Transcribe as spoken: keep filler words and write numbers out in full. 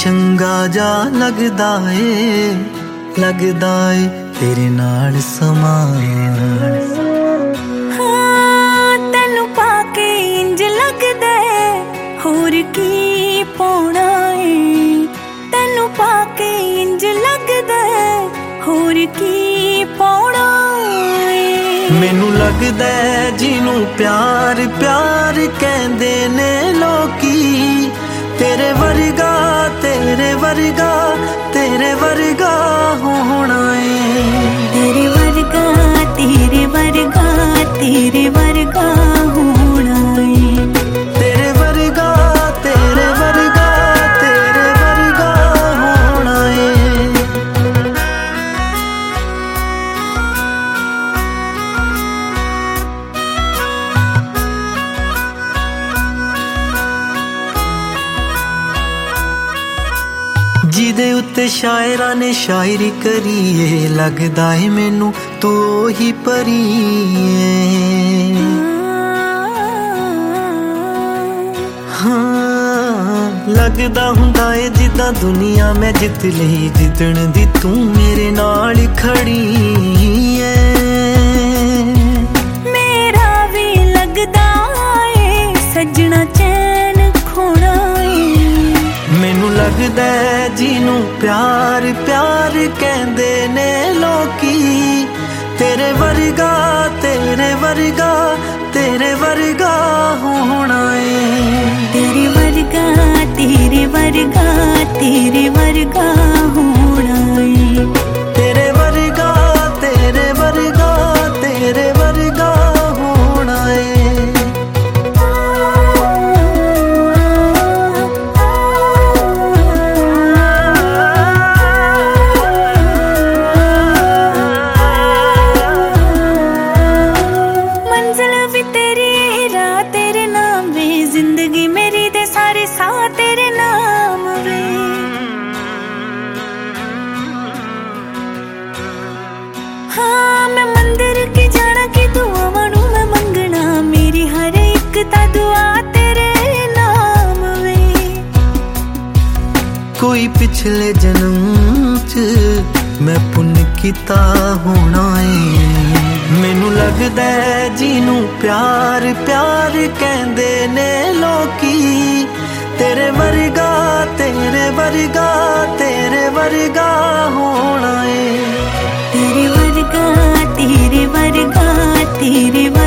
चंगा जा लगदा ए लगदा ए तेरे नाल समा हाँ तैनू पाके इंज लगदा होर की पाउणा ए तैनू पाके इंज लगदा होर की पाउणा ए मैनू लगदा जिनू प्यार प्यार कहंदे ने लोकी तेरे वर्गा तेरे वर्गा तेरे वर्गा होना है तेरे वर्गा तेरे वर्गा तेरे वर्गा होना है तेरे वर्गा तेरे वर्गा तेरे वर्गा होना है जिदे उत्ते शायरा ने शायरी करी है लगदा है मैनू तू ही परी हाँ लगदा हुंदा है जिद्दां दुनिया मैं जित लई जितण दी तू मेरे नाल खड़ी है मेरा भी लगदा है सजना चैन खोना मैनू लगदा जिनू प्यार प्यार कहंदे ने लोकी तेरे वर्गा तेरे वर्गा तेरे वर्गा होना है तेरे वर्गा तेरे वर्गा तेरे वर्गा होना है तेरे वर्गा तेरे वर्गा तेरे वर्गा होना है जिंदगी मेरी दे सारे साह तेरे नाम वे हाँ मैं मंदिर की जाना की दुआवां नू मैं मंगना मेरी हर एक ता दुआ तेरे नाम वे कोई पिछले जन्म च मैं पुण्य कीता होना है मैनू लगदा जिनू प्यार प्यार कहंदे ने लोकी तेरे वर्गा तेरे वर्गा तेरे वर्गा होना है तेरे वर्गा तेरे वर्गा तेरे वर्गा